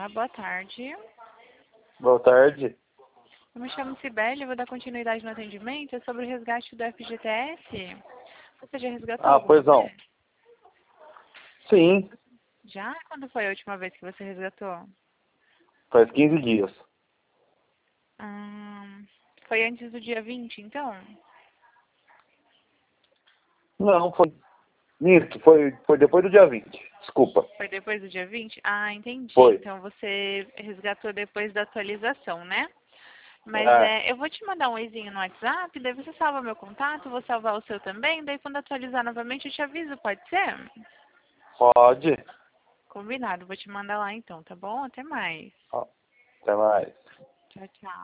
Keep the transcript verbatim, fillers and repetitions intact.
Olá, boa tarde. Boa tarde. Eu me chamo Cibele, vou dar continuidade no atendimento. É sobre o resgate do F G T S. Você já resgatou Ah, alguma pois não. vez? Sim, Já? Quando foi a última vez que você resgatou? faz quinze dias. Hum, foi antes do dia vinte, então? Não, foi. Isso, foi, foi depois do dia vinte. Desculpa. Foi depois do dia vinte? Ah, entendi. Foi. Então você resgatou depois da atualização, né? Mas É, é, eu vou te mandar um oizinho no WhatsApp, daí você salva meu contato, vou salvar o seu também, daí quando atualizar novamente eu te aviso, pode ser? pode. Combinado, vou te mandar lá então, tá bom? Até mais. Ó, até mais. Tchau, tchau.